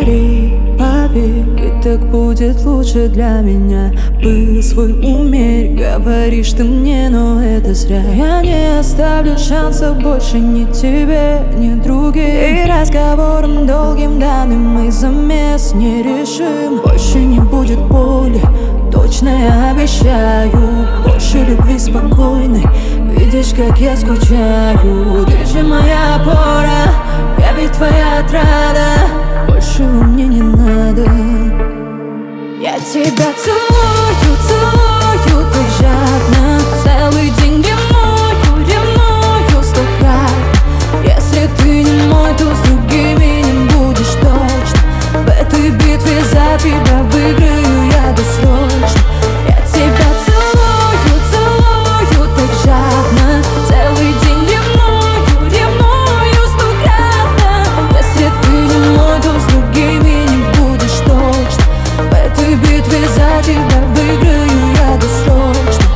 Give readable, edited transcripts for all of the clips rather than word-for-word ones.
Говори, поверь, ведь так будет лучше для меня. Был свой умерь, говоришь ты мне, но это зря. Я не оставлю шанса больше ни тебе, ни другим. И разговором долгим данным мы замес не решим. Больше не будет боли, точно я обещаю. Больше любви спокойной, видишь, как я скучаю. Ты же моя опора, я ведь твоя отрада. Большего мне не надо. Я тебя целую, целую так жадно. Целый день ревную, ревную 100 крат. Если ты не мой, то с другими не будешь точно. В этой битве за тебя выиграю я досрочно. Я тебя целую, целую так жадно. Целый день ревную, ревную 100 кратно. Если ты не мой, то с другими не будешь точно. В этой битве за тебя выиграю я досрочно.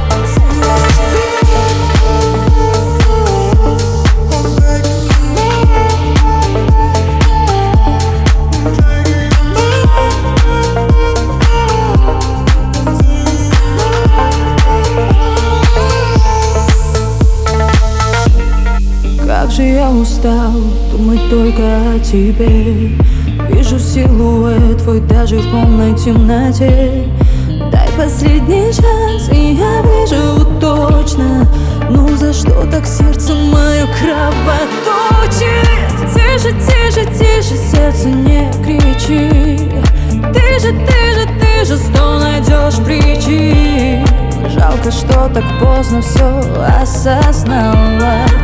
Как же я устал думать только о тебе. Вижу силуэт твой даже в полной темноте. Дай последний шанс, и я выживу точно. Ну за что так сердце мое кровоточит? Тише, тише, тише, сердце не кричи. Ты же 100 найдешь причин. Жалко, что так поздно все осознала.